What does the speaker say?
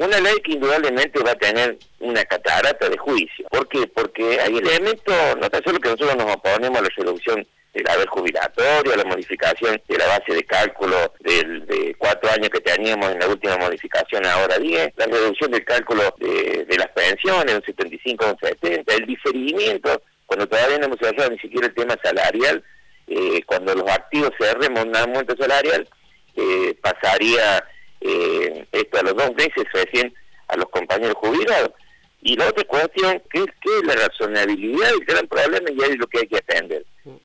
una ley que indudablemente va a tener una catarata de juicio. ¿Por qué? Porque hay elementos, no tan solo que nosotros nos oponemos a la reducción del haber jubilatorio, a la modificación de la base de cálculo de 4 años que teníamos en la última modificación, ahora 10, la reducción del cálculo de las pensiones, un 75 a un 70, el diferimiento, cuando todavía no hemos cerrado ni siquiera el tema salarial, cuando los activos cerremos un aumento salarial, pasaría esto a los 2 meses recién a los compañeros jubilados. Y la otra cuestión, que es la razonabilidad del gran problema, y es lo que hay que atender.